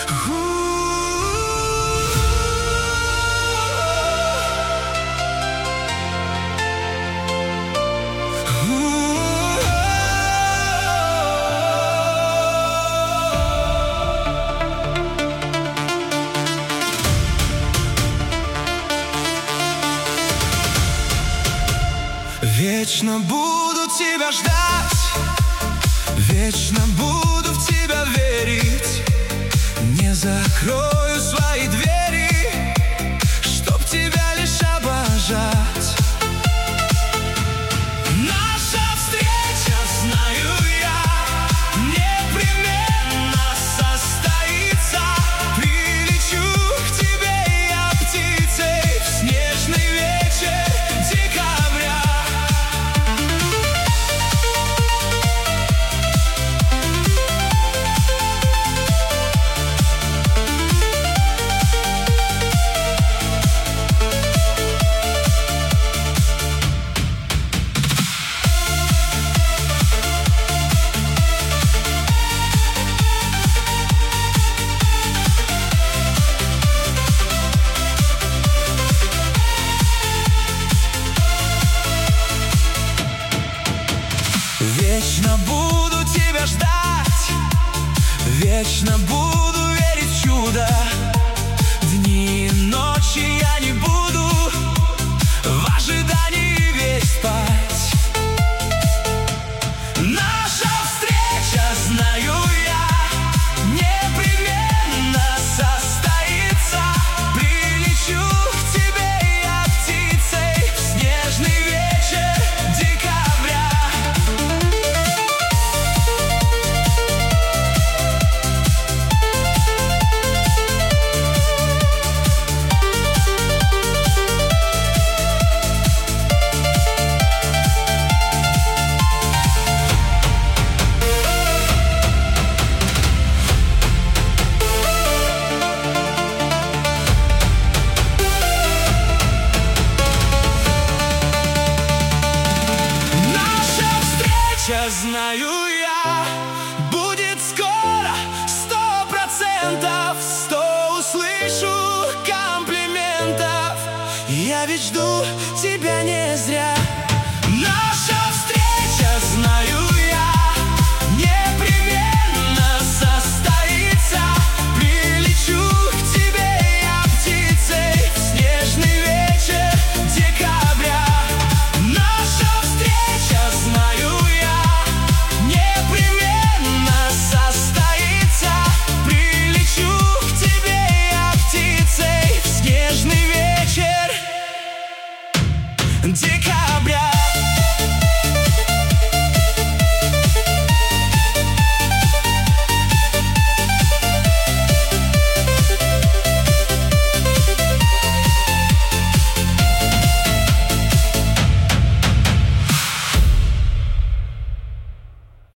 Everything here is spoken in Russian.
Вечно буду тебя ждать, вечно буду в тебя верить. Не закрою свои двери, чтоб тебя лишь обожать. Наша встреча, знаю я, непременно состоится. Прилечу к тебе я птицей в снежный вечер декабря. Вечно буду тебя ждать, вечно буду верить в чудо. Дни и ночи я не буду в ожидании весь спать. Наша встреча, знаю я, непременно состоится. Прилечу к тебе я птицей в снежный вечер декабря. Знаю я, будет скоро 100%, 100 услышу комплиментов. Я ведь жду тебя не зря. Наша встреча, знаю я, непременно состоится. Прилечу к тебе я птицей в снежный вечер декабря. Наша встреча, знаю я, непременно состоится. Прилечу к тебе я птицей в снежный вечер декабря.